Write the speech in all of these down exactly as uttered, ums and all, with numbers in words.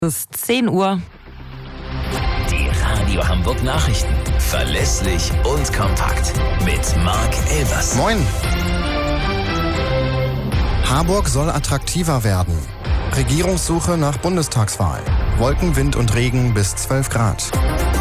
Es ist zehn Uhr. Die Radio Hamburg Nachrichten. Verlässlich und kompakt. Mit Marc Elvers. Moin. Harburg soll attraktiver werden. Regierungssuche nach Bundestagswahl. Wolken, Wind und Regen bis zwölf Grad.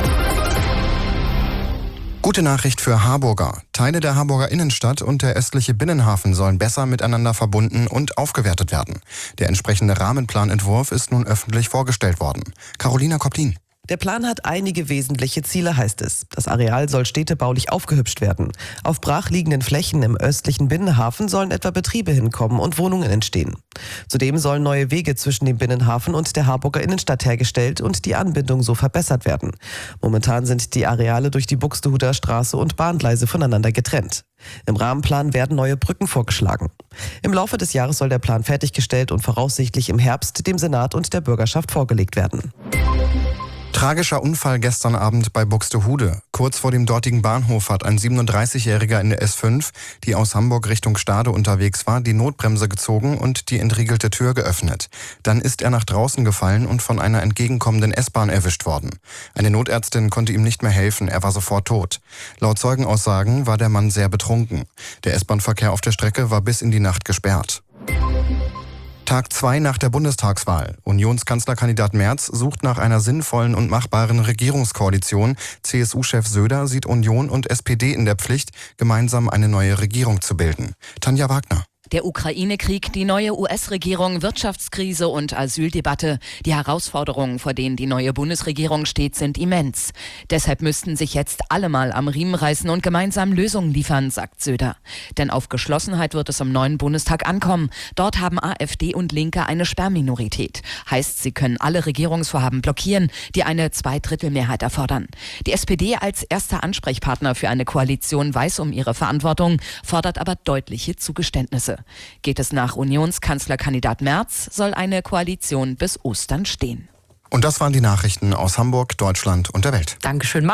Gute Nachricht für Harburger. Teile der Harburger Innenstadt und der östliche Binnenhafen sollen besser miteinander verbunden und aufgewertet werden. Der entsprechende Rahmenplanentwurf ist nun öffentlich vorgestellt worden. Carolina Koplin. Der Plan hat einige wesentliche Ziele, heißt es. Das Areal soll städtebaulich aufgehübscht werden. Auf brachliegenden Flächen im östlichen Binnenhafen sollen etwa Betriebe hinkommen und Wohnungen entstehen. Zudem sollen neue Wege zwischen dem Binnenhafen und der Harburger Innenstadt hergestellt und die Anbindung so verbessert werden. Momentan sind die Areale durch die Buxtehuder Straße und Bahngleise voneinander getrennt. Im Rahmenplan werden neue Brücken vorgeschlagen. Im Laufe des Jahres soll der Plan fertiggestellt und voraussichtlich im Herbst dem Senat und der Bürgerschaft vorgelegt werden. Tragischer Unfall gestern Abend bei Buxtehude. Kurz vor dem dortigen Bahnhof hat ein siebenunddreißigjähriger in der S fünf, die aus Hamburg Richtung Stade unterwegs war, die Notbremse gezogen und die entriegelte Tür geöffnet. Dann ist er nach draußen gefallen und von einer entgegenkommenden S-Bahn erwischt worden. Eine Notärztin konnte ihm nicht mehr helfen, er war sofort tot. Laut Zeugenaussagen war der Mann sehr betrunken. Der S-Bahn-Verkehr auf der Strecke war bis in die Nacht gesperrt. Tag zwei nach der Bundestagswahl. Unionskanzlerkandidat Merz sucht nach einer sinnvollen und machbaren Regierungskoalition. C S U-Chef Söder sieht Union und S P D in der Pflicht, gemeinsam eine neue Regierung zu bilden. Tanja Wagner. Der Ukraine-Krieg, die neue U S-Regierung, Wirtschaftskrise und Asyldebatte. Die Herausforderungen, vor denen die neue Bundesregierung steht, sind immens. Deshalb müssten sich jetzt alle mal am Riemen reißen und gemeinsam Lösungen liefern, sagt Söder. Denn auf Geschlossenheit wird es im neuen Bundestag ankommen. Dort haben AfD und Linke eine Sperrminorität. Heißt, sie können alle Regierungsvorhaben blockieren, die eine Zweidrittelmehrheit erfordern. Die S P D als erster Ansprechpartner für eine Koalition weiß um ihre Verantwortung, fordert aber deutliche Zugeständnisse. Geht es nach Unionskanzlerkandidat Merz, soll eine Koalition bis Ostern stehen. Und das waren die Nachrichten aus Hamburg, Deutschland und der Welt. Dankeschön, Marc.